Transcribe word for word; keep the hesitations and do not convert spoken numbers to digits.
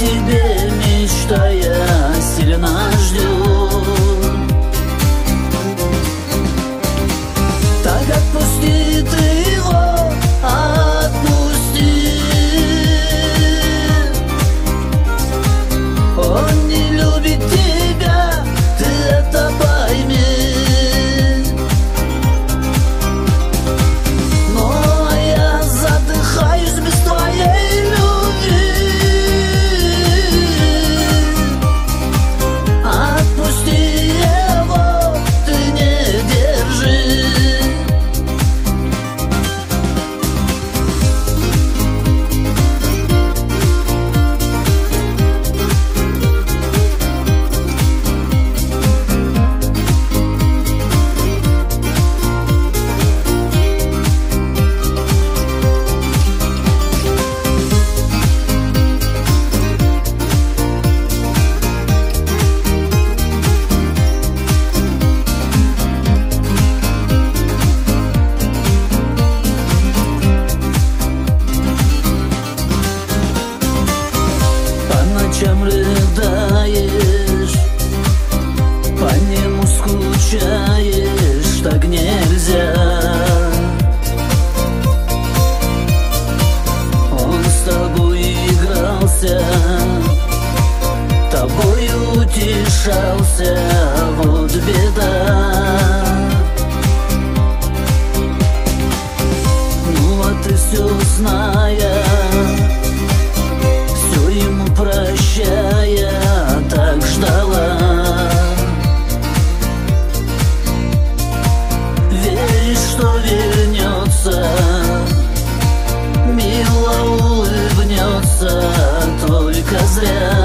тебе, мечтая, сильно ждет. Так отпусти ты его, отпусти. Он не любит тебя, ты это пойми. Но я задыхаюсь без твоей любви. Отпусти его, ты не держи. Чем рыдаешь, по нему скучаешь, так нельзя. Он с тобой игрался, тобой утешался, вот беда. Ну а ты все зная, ему прощая, так ждала. Веришь, что вернется, мило улыбнется, только зря.